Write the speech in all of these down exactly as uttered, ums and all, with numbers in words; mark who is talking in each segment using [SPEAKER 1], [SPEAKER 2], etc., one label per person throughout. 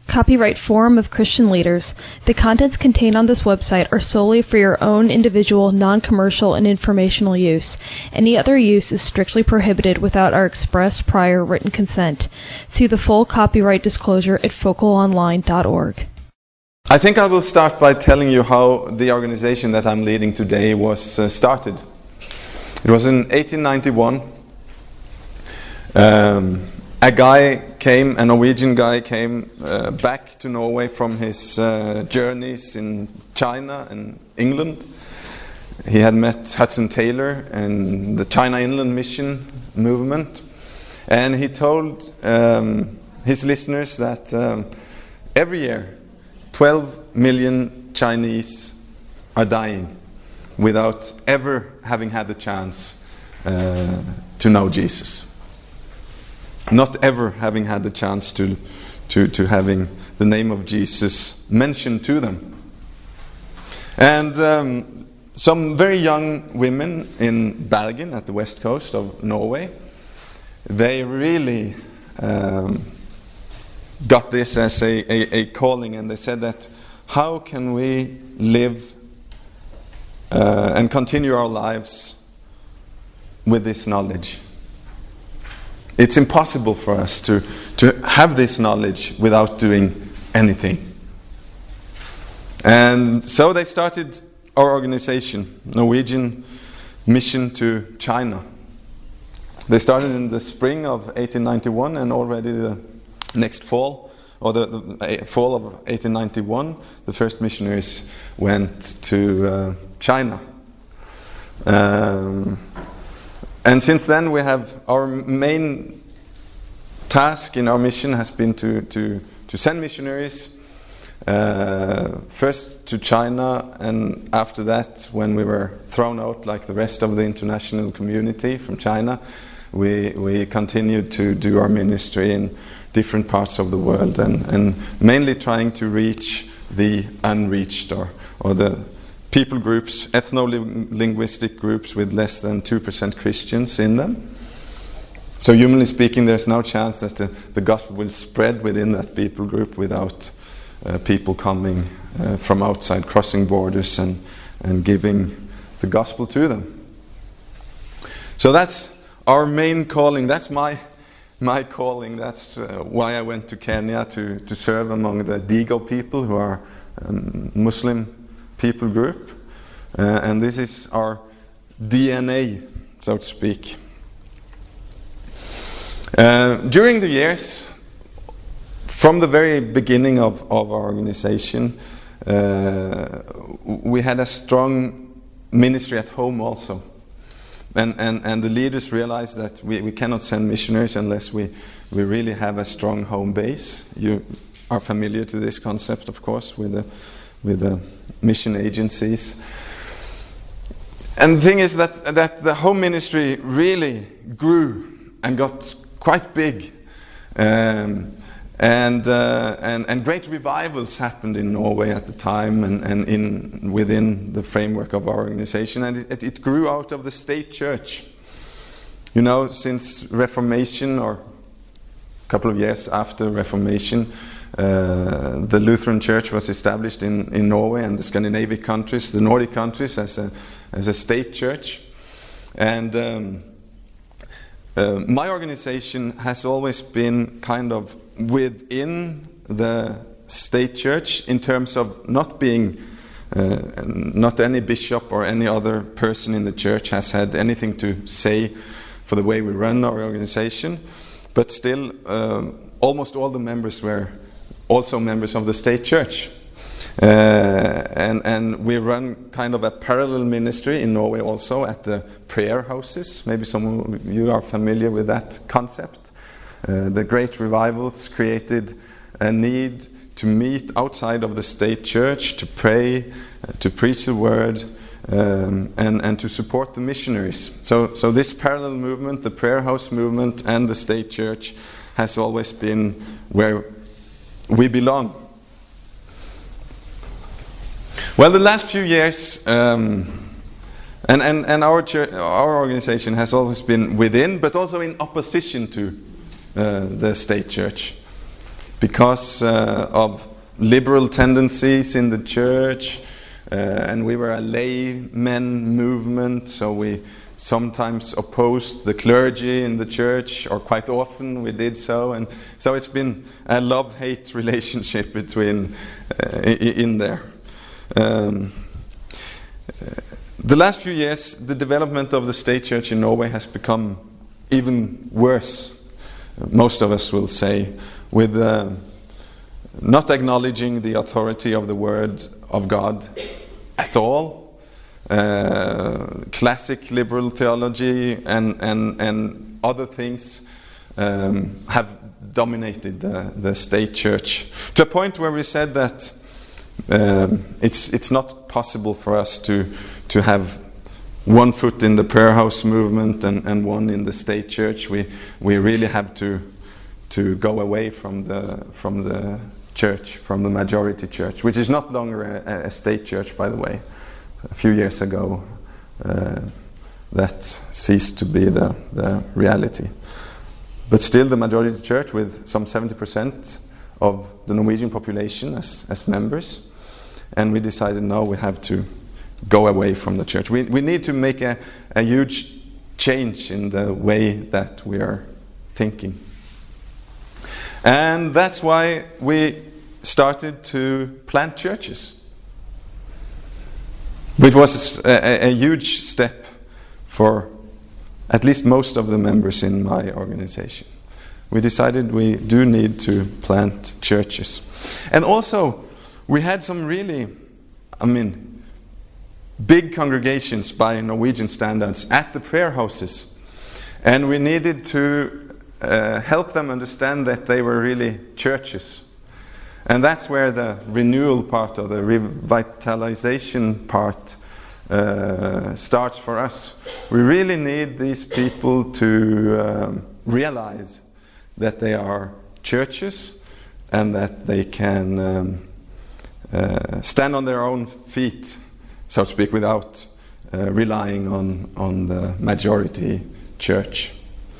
[SPEAKER 1] Copyright Forum of Christian Leaders. The contents contained on this website are solely for your own individual, non-commercial, and informational use. Any other use is strictly prohibited without our express prior written consent. See the full copyright disclosure at focal online dot org.
[SPEAKER 2] I think I will start by telling you how the organization that I'm leading today was uh, started. It was in eighteen ninety-one. Um, a guy came, a Norwegian guy came uh, back to Norway from his uh, journeys in China and England. He had met Hudson Taylor and the China Inland Mission movement, and he told um, his listeners that um, every year twelve million Chinese are dying without ever having had the chance uh, to know Jesus. Not ever having had the chance to, to, to having the name of Jesus mentioned to them. And um, some very young women in Bergen at the west coast of Norway, they really um, got this as a, a, a calling, and they said that how can we live uh, and continue our lives with this knowledge? It's impossible for us to, to have this knowledge without doing anything. And so they started our organization, Norwegian Mission to China. They started in the spring of eighteen ninety-one, and already the next fall, or the, the fall of eighteen ninety-one, the first missionaries went to uh, China. Um, and since then we have, our main task in our mission has been to, to, to send missionaries, uh, first to China, and after that, when we were thrown out like the rest of the international community from China, we we continued to do our ministry in different parts of the world, and, and mainly trying to reach the unreached, or, or the people groups, ethno-linguistic groups with less than two percent Christians in them. So humanly speaking, there's no chance that the, the gospel will spread within that people group without uh, people coming uh, from outside, crossing borders and, and giving the gospel to them. So that's our main calling. That's my my calling. That's uh, why I went to Kenya to, to serve among the Digo people, who are a um, Muslim people group. Uh, and this is our D N A, so to speak. Uh, during the years, from the very beginning of, of our organization, uh, we had a strong ministry at home also. And, and, and the leaders realized that we, we cannot send missionaries unless we, we really have a strong home base. You are familiar to this concept, of course, with the, with the mission agencies. And the thing is that, that the home ministry really grew and got quite big. Um, and, uh, and and great revivals happened in Norway at the time, and, and in within the framework of our organization, and it, it grew out of the state church. You know, since Reformation, or a couple of years after Reformation, uh, the Lutheran Church was established in, in Norway and the Scandinavian countries, the Nordic countries, as a as a state church. And um, uh, my organization has always been kind of within the state church, in terms of not being, uh, not any bishop or any other person in the church has had anything to say for the way we run our organization, but still um, almost all the members were also members of the state church. Uh, and, and we run kind of a parallel ministry in Norway also at the prayer houses. Maybe some of you are familiar with that concept. Uh, the great revivals created a need to meet outside of the state church, to pray, uh, to preach the word, um, and, and to support the missionaries. So, so this parallel movement, the prayer house movement and the state church, has always been where we belong. Well, the last few years, um, and, and, and our church, our organization has always been within, but also in opposition to uh, the state church. because uh, of liberal tendencies in the church, uh, and we were a laymen movement, so we sometimes opposed the clergy in the church, or quite often we did so, and so it's been a love-hate relationship between uh, in there. Um, uh, the last few years, the development of the state church in Norway has become even worse, most of us will say, with uh, not acknowledging the authority of the Word of God at all. Uh, classic liberal theology and, and, and other things um, have dominated the, the state church, to a point where we said that um, it's it's not possible for us to to have one foot in the prayer house movement and, and one in the state church. We we really have to to go away from the from the church, from the majority church, which is not longer a, a state church, by the way. A few years ago, uh, that ceased to be the, the reality. But still, the majority church, with some seventy percent of the Norwegian population as, as members, and we decided, no, we have to go away from the church. We, we need to make a, a huge change in the way that we are thinking. And that's why we started to plant churches. It was a, a, a huge step for at least most of the members in my organization. We decided we do need to plant churches. And also, we had some really, I mean, big congregations by Norwegian standards at the prayer houses. And we needed to uh, help them understand that they were really churches. And that's where the renewal part, or the revitalization part, uh, starts for us. We really need these people to um, realize that they are churches and that they can um, uh, stand on their own feet, so to speak, without uh, relying on, on the majority church.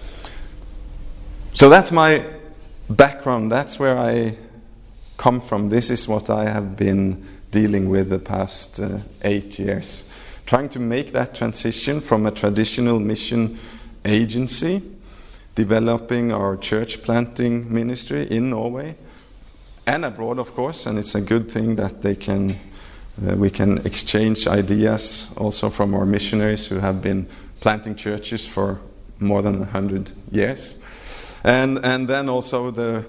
[SPEAKER 2] So that's my background. That's where I come from. This is what I have been dealing with the past uh, eight years. Trying to make that transition from a traditional mission agency, developing our church planting ministry in Norway and abroad, of course, and it's a good thing that they can uh, we can exchange ideas also from our missionaries who have been planting churches for more than a hundred years. And and then also the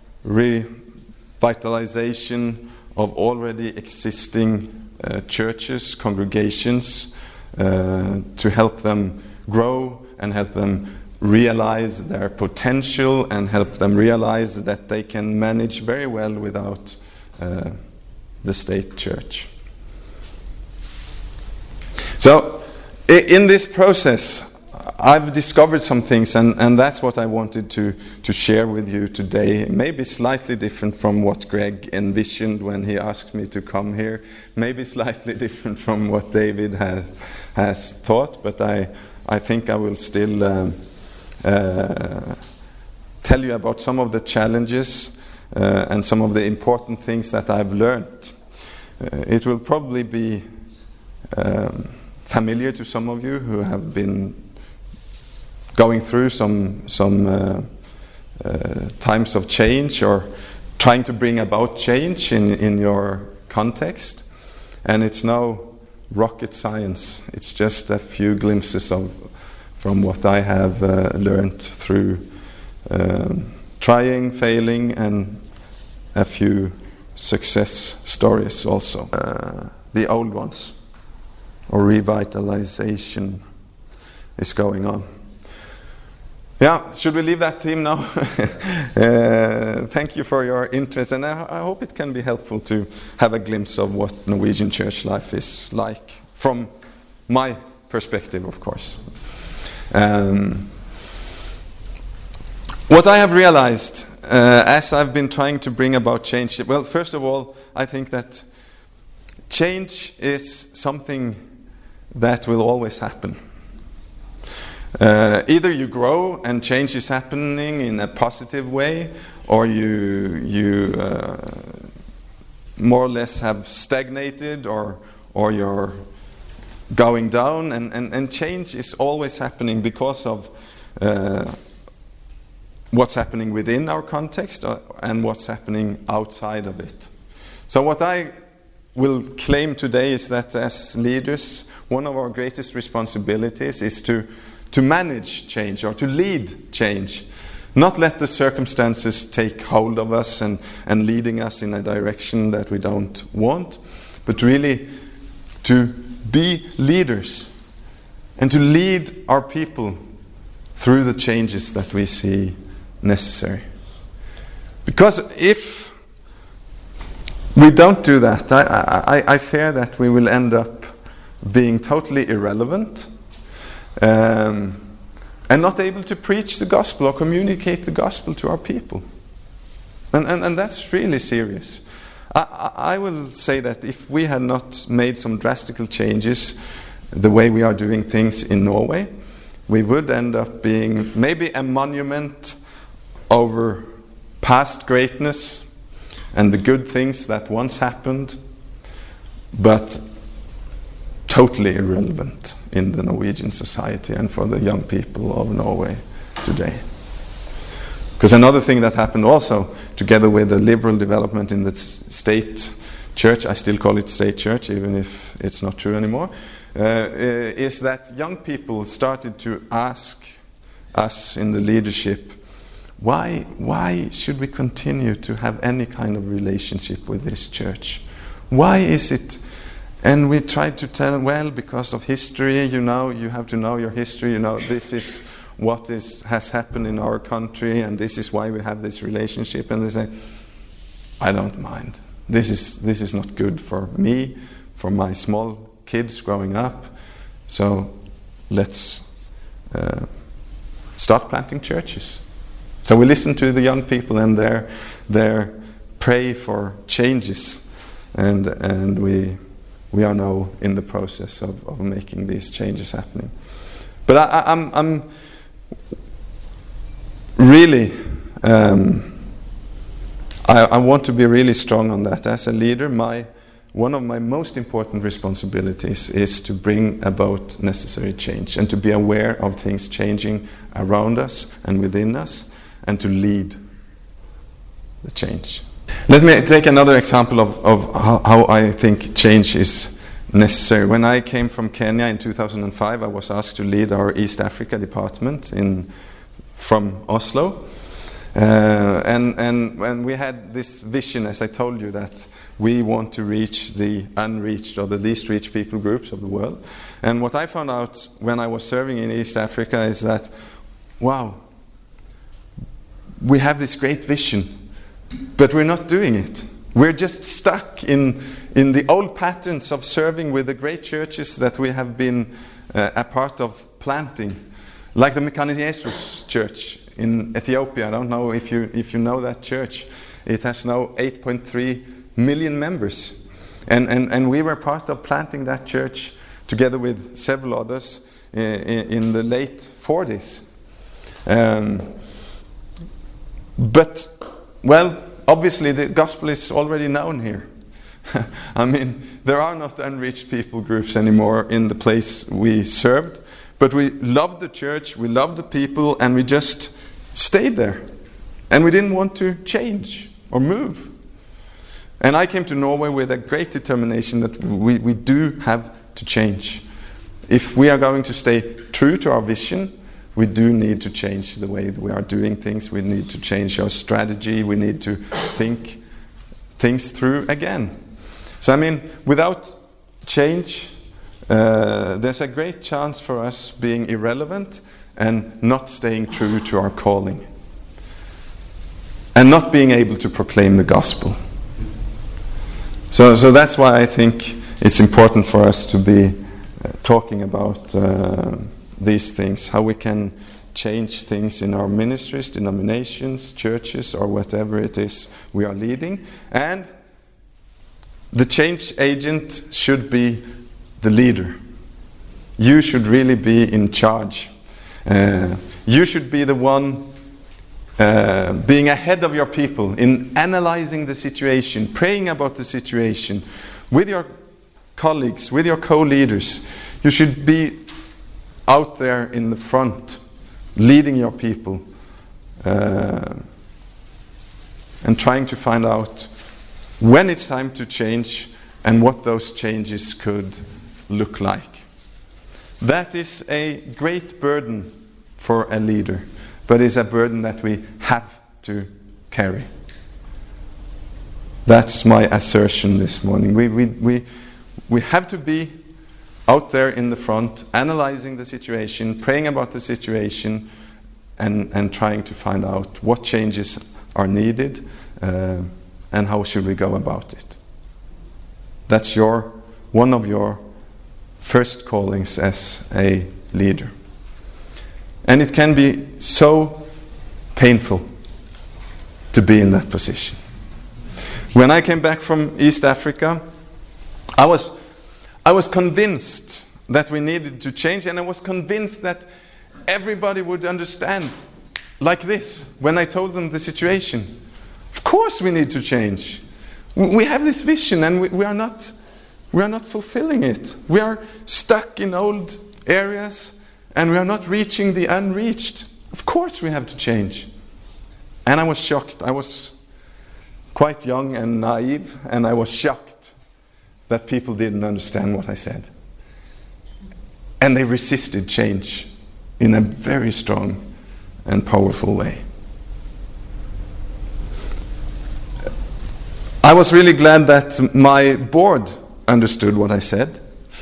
[SPEAKER 2] revitalization of already existing uh, churches, congregations, uh, to help them grow and help them realize their potential and help them realize that they can manage very well without uh, the state church. So, in this process, I've discovered some things, and, and that's what I wanted to, to share with you today. Maybe slightly different from what Greg envisioned when he asked me to come here. Maybe slightly different from what David has, has thought, but I, I think I will still um, uh, tell you about some of the challenges uh, and some of the important things that I've learned. Uh, it will probably be um, familiar to some of you who have been going through some some uh, uh, times of change or trying to bring about change in, in your context. And it's no rocket science. It's just a few glimpses of from what I have uh, learned through um, trying, failing, and a few success stories also. Uh, the old ones, or revitalization, is going on. Yeah, should we leave that theme now? uh, thank you for your interest, and I, I hope it can be helpful to have a glimpse of what Norwegian church life is like, from my perspective, of course. Um, what I have realized uh, as I've been trying to bring about change, well, first of all, I think that change is something that will always happen. Uh, either you grow and change is happening in a positive way, or you you uh, more or less have stagnated, or or you're going down, and, and, and change is always happening because of uh, what's happening within our context and what's happening outside of it. So what I will claim today is that as leaders, one of our greatest responsibilities is to, to manage change, or to lead change. Not let the circumstances take hold of us and, and leading us in a direction that we don't want, but really to be leaders and to lead our people through the changes that we see necessary. Because if we don't do that, I, I, I fear that we will end up being totally irrelevant um, and not able to preach the gospel or communicate the gospel to our people. And, and, and that's really serious. I, I will say that if we had not made some drastic changes the way we are doing things in Norway, we would end up being maybe a monument over past greatness and the good things that once happened, but totally irrelevant in the Norwegian society and for the young people of Norway today. Because another thing that happened also, together with the liberal development in the state church, I still call it state church, even if it's not true anymore, uh, is that young people started to ask us in the leadership, why, why should we continue to have any kind of relationship with this church? Why is it? And we tried to tell them, well, because of history, you know, you have to know your history, you know, this is what is has happened in our country, and this is why we have this relationship. And they say, I don't mind. This is this is not good for me, for my small kids growing up. So let's uh, start planting churches. So we listen to the young people and their their pray for changes, and and we we are now in the process of, of making these changes happening. But I, I'm I'm. Really, um, I, I want to be really strong on that. As a leader, my one of my most important responsibilities is to bring about necessary change and to be aware of things changing around us and within us, and to lead the change. Let me take another example of, of how, how I think change is necessary. When I came from Kenya in two thousand five, I was asked to lead our East Africa department in from Oslo, uh, and and and we had this vision, as I told you, that we want to reach the unreached or the least reached people groups of the world. And what I found out when I was serving in East Africa is that, wow, we have this great vision, but we're not doing it. We're just stuck in in the old patterns of serving with the great churches that we have been uh, a part of planting. Like the Mekane Jesus Church in Ethiopia. I don't know if you if you know that church. It has now eight point three million members. And, and, and we were part of planting that church together with several others in, in the late forties. Um, but, well, obviously the gospel is already known here. I mean, there are not unreached people groups anymore in the place we served. But we loved the church, we loved the people, and we just stayed there. And we didn't want to change or move. And I came to Norway with a great determination that we, we do have to change. If we are going to stay true to our vision, we do need to change the way that we are doing things. We need to change our strategy. We need to think things through again. So, I mean, without change, Uh, there's a great chance for us being irrelevant and not staying true to our calling. And not being able to proclaim the gospel. So, so that's why I think it's important for us to be uh, talking about uh, these things. How we can change things in our ministries, denominations, churches, or whatever it is we are leading. And the change agent should be the leader. You should really be in charge. Uh, you should be the one uh, being ahead of your people in analyzing the situation, praying about the situation with your colleagues, with your co-leaders. You should be out there in the front, leading your people, uh, and trying to find out when it's time to change and what those changes could look like. That is a great burden for a leader, but is a burden that we have to carry. That's my assertion this morning. We, we, we, we have to be out there in the front, analyzing the situation, praying about the situation, and, and trying to find out what changes are needed, uh, and how should we go about it. That's your one of your first callings as a leader. And it can be so painful to be in that position. When I came back from East Africa, I was I was convinced that we needed to change, and I was convinced that everybody would understand like this when I told them the situation. Of course we need to change. We have this vision, and we, we are not we are not fulfilling it. We are stuck in old areas, and we are not reaching the unreached. Of course we have to change. And I was shocked. I was quite young and naive, and I was shocked that people didn't understand what I said. And they resisted change in a very strong and powerful way. I was really glad that my board understood what I said.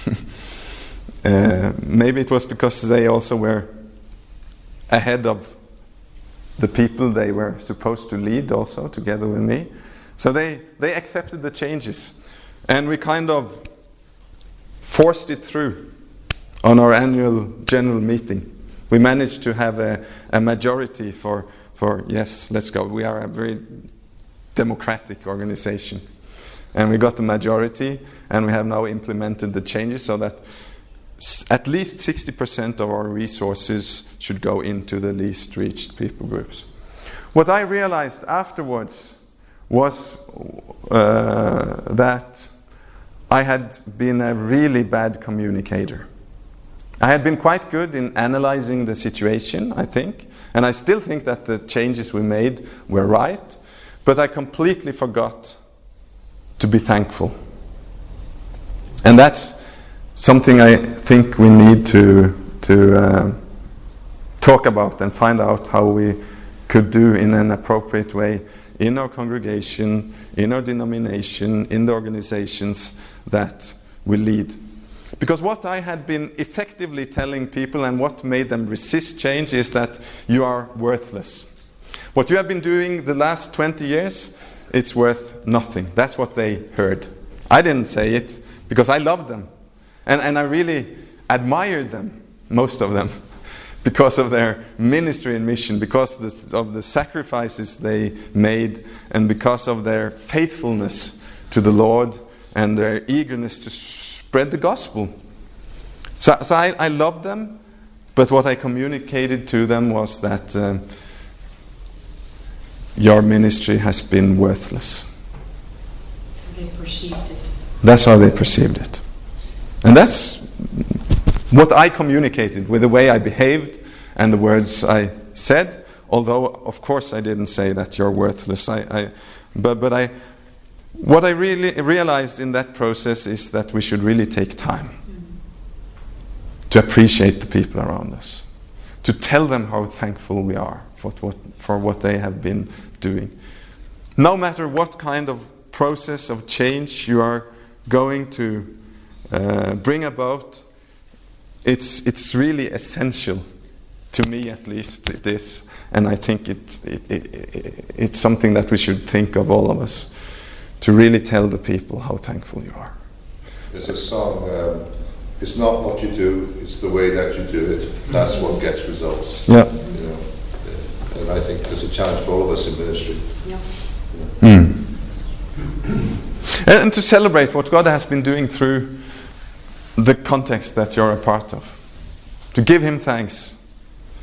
[SPEAKER 2] uh, maybe it was because they also were ahead of the people they were supposed to lead also together with me. So they, they accepted the changes. And we kind of forced it through on our annual general meeting. We managed to have a, a majority for, for, yes, let's go. We are a very democratic organization. And we got the majority, and we have now implemented the changes so that s- at least sixty percent of our resources should go into the least reached people groups. What I realized afterwards was uh, that I had been a really bad communicator. I had been quite good in analyzing the situation, I think, and I still think that the changes we made were right, but I completely forgot to be thankful. And that's something I think we need to, to uh, talk about and find out how we could do in an appropriate way in our congregation, in our denomination, in the organizations that we lead. Because what I had been effectively telling people and what made them resist change is that you are worthless. What you have been doing the last twenty years, it's worth nothing. That's what they heard. I didn't say it because I loved them. And, and I really admired them, most of them, because of their ministry and mission, because of the, of the sacrifices they made, and because of their faithfulness to the Lord and their eagerness to spread the gospel. So, so I, I loved them, but what I communicated to them was that uh, your ministry has been worthless.
[SPEAKER 3] So they perceived it.
[SPEAKER 2] That's how they perceived it. And that's what I communicated with the way I behaved and the words I said, although of course I didn't say that you're worthless. I, I, but but I, what I really realized in that process is that we should really take time mm-hmm. to appreciate the people around us, to tell them how thankful we are for what, for what they have been doing. No matter what kind of process of change you are going to uh, bring about, it's it's really essential, to me at least it is, and I think it, it, it, it it's something that we should think of, all of us, to really tell the people how thankful you are.
[SPEAKER 4] There's a song, um, it's not what you do, it's the way that you do it. That's what gets results.
[SPEAKER 2] Yeah.
[SPEAKER 4] You know, and I think there's a challenge for all of us in ministry.
[SPEAKER 3] Yeah.
[SPEAKER 2] Yeah. Mm. And, and to celebrate what God has been doing through the context that you're a part of. To give Him thanks.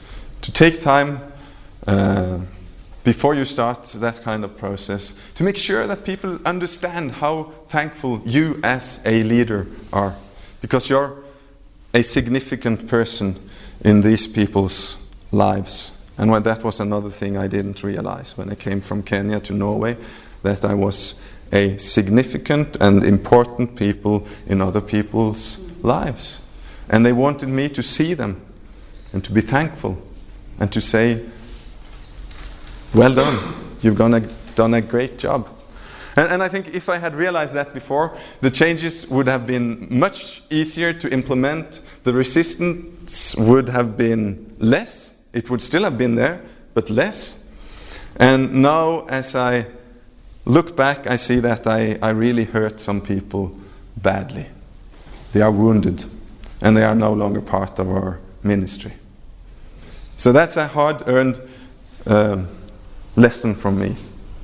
[SPEAKER 2] to take time uh, before you start that kind of process, to make sure that people understand how thankful you as a leader are, because you're a significant person in these people's lives. And when that was another thing I didn't realize when I came from Kenya to Norway, that I was a significant and important people in other people's lives. And they wanted me to see them and to be thankful and to say, well done, you've done a, done a great job. And, and I think if I had realized that before, the changes would have been much easier to implement. The resistance would have been less. It would still have been there, but less. And now, as I look back, I see that I, I really hurt some people badly. They are wounded, and they are no longer part of our ministry. So that's a hard-earned um, lesson from me.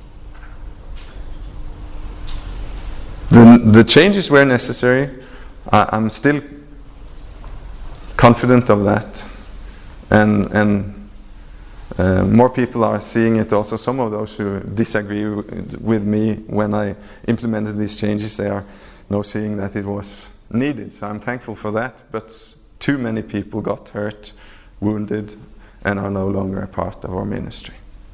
[SPEAKER 2] The, the changes were necessary. I, I'm still confident of that. And, and uh, more people are seeing it also. Some of those who disagree with me when I implemented these changes, they are now seeing that it was needed. So I'm thankful for that. But too many people got hurt, wounded, and are no longer a part of our ministry.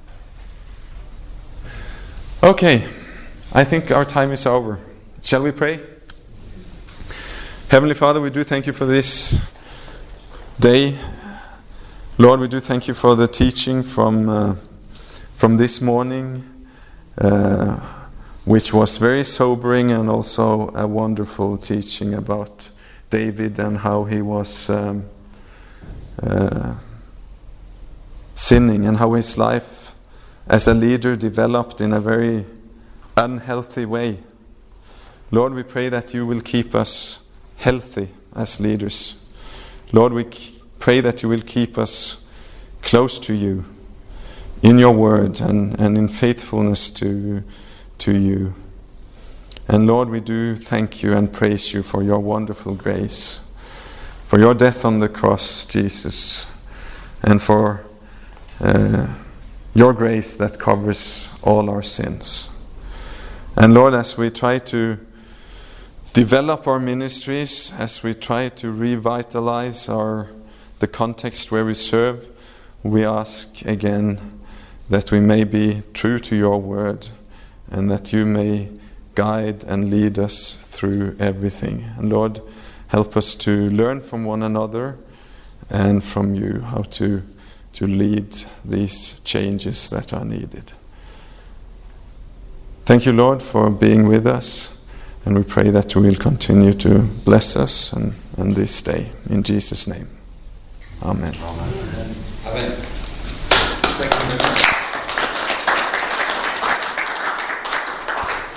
[SPEAKER 2] Okay, I think our time is over. Shall we pray? Heavenly Father, we do thank you for this day. Lord, we do thank you for the teaching from uh, from this morning, uh, which was very sobering and also a wonderful teaching about David and how he was um, uh, sinning and how his life as a leader developed in a very unhealthy way. Lord, we pray that you will keep us healthy as leaders. Lord, we pray that you will keep us close to you in your word and, and in faithfulness to, to you. And Lord, we do thank you and praise you for your wonderful grace, for your death on the cross, Jesus, and for uh, your grace that covers all our sins. And Lord, as we try to develop our ministries, as we try to revitalize our the context where we serve, we ask again that we may be true to your word and that you may guide and lead us through everything. And Lord, help us to learn from one another and from you how to, to lead these changes that are needed. Thank you, Lord, for being with us. And we pray that you will continue to bless us and, and this day. In Jesus' name. Amen.
[SPEAKER 4] Amen. Amen. Thank you very much.